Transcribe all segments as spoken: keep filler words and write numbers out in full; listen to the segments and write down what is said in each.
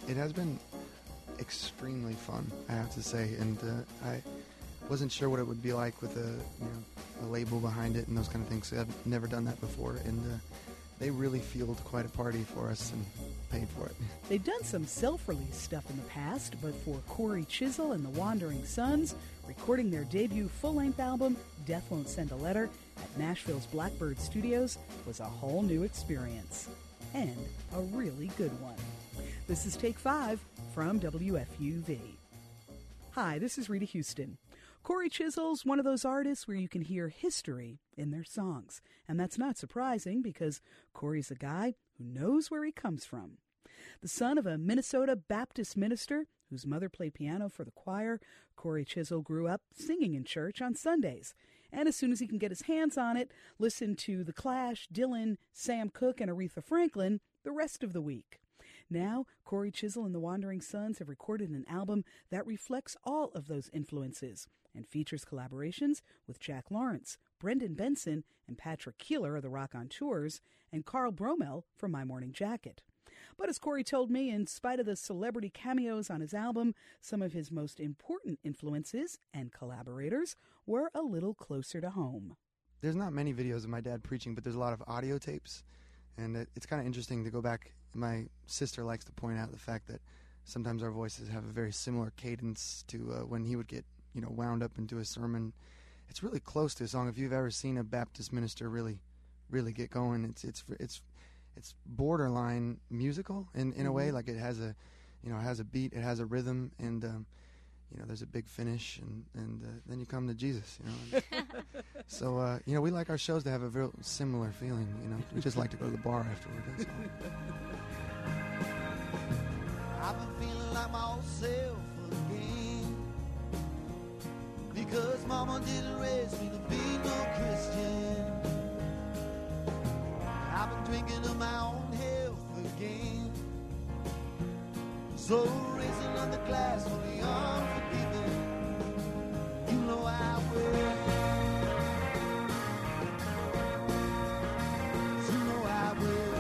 it has been extremely fun, I have to say, and uh, I wasn't sure what it would be like with a you know a label behind it and those kind of things. So I've never done that before, and uh, they really fueled quite a party for us and paid for it. They've done some self-release stuff in the past, but for Corey Chisel and the Wandering Sons, recording their debut full-length album, Death Won't Send a Letter, at Nashville's Blackbird Studios was a whole new experience. And a really good one. This is Take Five from W F U V. Hi, this is Rita Houston. Corey Chisel's one of those artists where you can hear history in their songs. And that's not surprising because Corey's a guy who knows where he comes from. The son of a Minnesota Baptist minister whose mother played piano for the choir, Corey Chisel grew up singing in church on Sundays. And as soon as he can get his hands on it, listen to The Clash, Dylan, Sam Cooke, and Aretha Franklin the rest of the week. Now, Corey Chisel and the Wandering Sons have recorded an album that reflects all of those influences and features collaborations with Jack Lawrence, Brendan Benson, and Patrick Keeler of the Raconteurs, and Carl Bromell from My Morning Jacket. But as Corey told me, in spite of the celebrity cameos on his album, some of his most important influences and collaborators were a little closer to home. There's not many videos of my dad preaching, but there's a lot of audio tapes, and it, it's kind of interesting to go back. My sister likes to point out the fact that sometimes our voices have a very similar cadence to uh, when he would get, you know, wound up into a sermon. It's really close to a song. If you've ever seen a Baptist minister really, really get going, it's it's it's it's borderline musical in, in mm-hmm. a way. Like it has a, you know, it has a beat, it has a rhythm, and um, you know, there's a big finish, and and uh, then you come to Jesus. You know, so uh, you know, we like our shows to have a real similar feeling. You know, we just like to go to the bar afterward. That's all. I've been feeling like my old self again, because Mama didn't raise me to be no Christian. I've been drinking of my own health again, so raising on the glass for the unforgiven, you know I will. You know I will.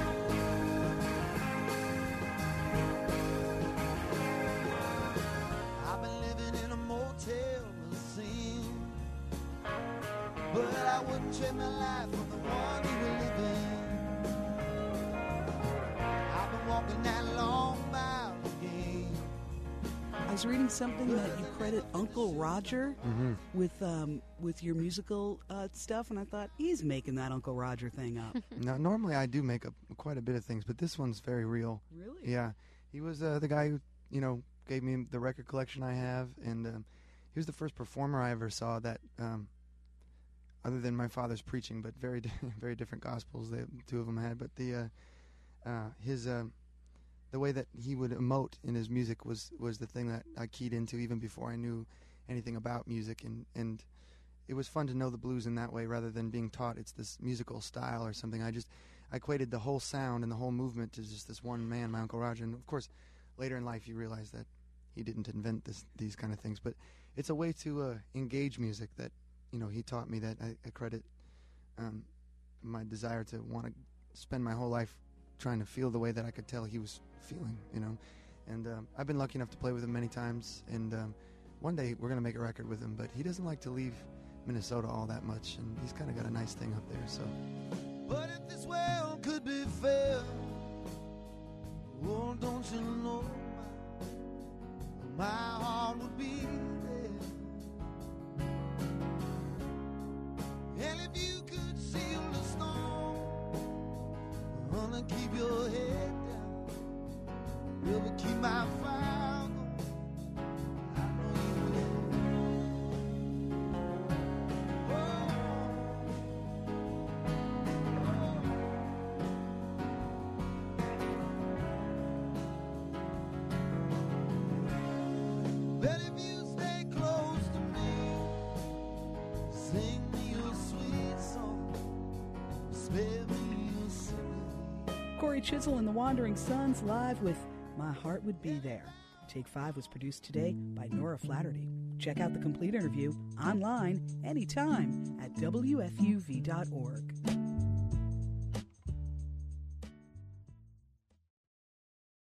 But I wouldn't trade my life for the one you were living. I've been walking that long mile again. I was reading something that you credit Uncle Roger mm-hmm. with um, with your musical uh, stuff, and I thought, he's making that Uncle Roger thing up. Now, normally I do make up quite a bit of things, but this one's very real. Really? Yeah. He was uh, the guy who, you know, gave me the record collection I have, and um, he was the first performer I ever saw that... Um, other than my father's preaching, but very, very different gospels. The two of them had, but the uh, uh, his uh, the way that he would emote in his music was was the thing that I keyed into even before I knew anything about music, and and it was fun to know the blues in that way rather than being taught it's this musical style or something. I just I equated the whole sound and the whole movement to just this one man, my Uncle Roger. And of course, later in life, you realize that he didn't invent this these kind of things, but it's a way to uh, engage music that. You know, he taught me that. I, I credit um, my desire to want to spend my whole life trying to feel the way that I could tell he was feeling, you know. And um, I've been lucky enough to play with him many times, and um, one day we're going to make a record with him, but he doesn't like to leave Minnesota all that much, and he's kind of got a nice thing up there, so. But if this world could be fair, oh, don't you know my, my heart would be there. And if you could seal the storm, wanna keep your head down, never keep my fire going, I know you will. Oh, oh. But if you stay close to me, sing Corey Chisel and the Wandering Sons live with My Heart Would Be There. Take Five was produced today by Nora Flaherty. Check out the complete interview online anytime at W F U V dot org.